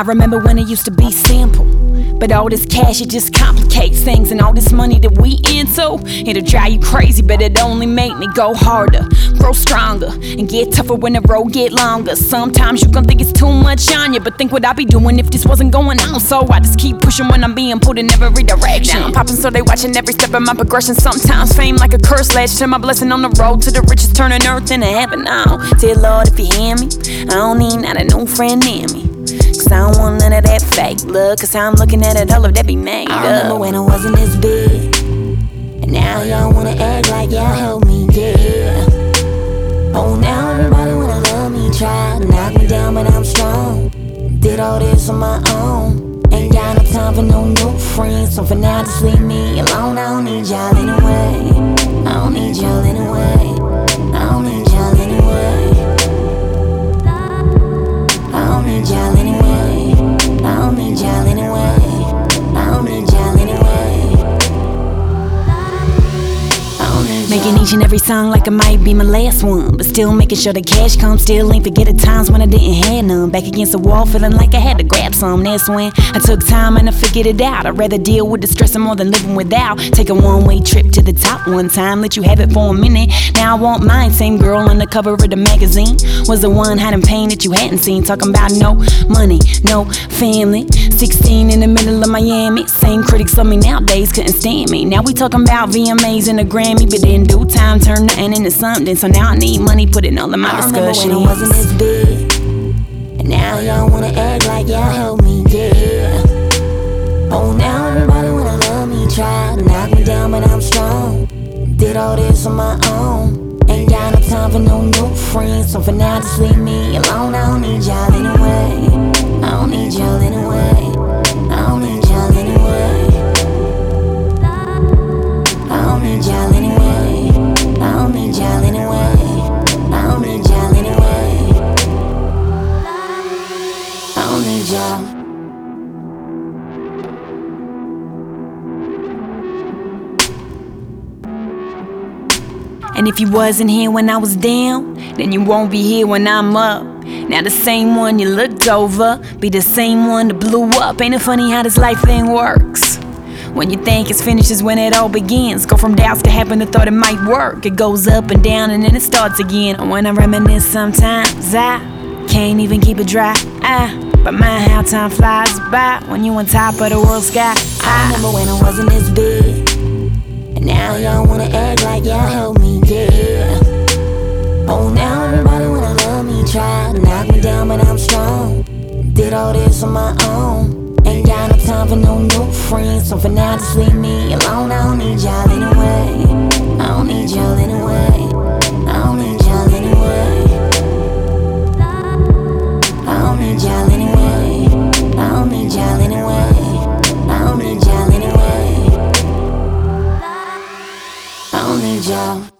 I remember when it used to be simple, but all this cash, it just complicates things. And all this money that we into, it'll drive you crazy, but it only make me go harder, grow stronger, and get tougher when the road get longer. Sometimes you gon' think it's too much on you, but think what I'd be doing if this wasn't going on. So I just keep pushing when I'm being pulled in every direction. Now I'm popping so they watching every step of my progression. Sometimes fame like a curse latched to my blessing on the road to the riches, turning earth into heaven. Now, dear Lord, if you hear me, I don't need not a new friend near me, cause I don't want none of that fake blood, cause I'm looking at it, all of that be made up. I remember when I wasn't this big, and now y'all wanna act like y'all help me, yeah. Oh, now everybody wanna love me, try to knock me down, but I'm strong. Did all this on my own, ain't got no time for no new friends. So for now, just leave me alone. I don't need y'all anyway, I don't need y'all anyway, I don't need y'all anyway, I don't need y'all anyway, I don't need y'all anyway, I don't need y'all anyway, I don't need y'all. Making each and every song like it might be my last one, but still making sure the cash comes. Still ain't forget the times when I didn't have none. Back against the wall feeling like I had to grab some. That's when I took time and I figured it out. I'd rather deal with the stress more than living without. Take a one-way trip to the top one time, let you have it for a minute. Now I want mine. Same girl on the cover of the magazine was the one hiding pain that you hadn't seen. Talking about no money, no family, 16 in the middle of Miami. Same critics of me nowadays couldn't stand me. Now we talking about VMAs and a Grammy, but in due time turn nothing into something. So now I need money, put it all in my discussion. I remember when I wasn't this big, and now y'all wanna act like y'all help me, yeah. Oh, now everybody wanna love me, try to knock me down, but I'm strong. Did all this on my own, ain't got no time for no new friends. So for now, just leave me alone. I don't need y'all anyway, I don't need y'all anyway, I don't need y'all anyway, I don't need y'all anyway, I don't need y'all anyway, I don't need y'all anyway, I don't need y'all. And if you wasn't here when I was down, then you won't be here when I'm up. Now the same one you looked over be the same one that blew up. Ain't it funny how this life thing works? When you think it's finished is when it all begins. Go from doubts to happen to thought it might work. It goes up and down and then it starts again. And when I reminisce sometimes, I can't even keep it dry. But mind how time flies by when you on top of the world sky. I remember when I wasn't this big, and now y'all wanna act like y'all help me, yeah. Oh, now everybody wanna love me, try to knock me down, but I'm strong. Did all this on my own, ain't got no time for no new friends. So for now, just leave me alone. I don't need y'all anyway, I don't need y'all anyway, I don't need y'all anyway, I don't need y'all anyway, I don't need y'all anyway, I don't need y'all anyway, I don't need y'all.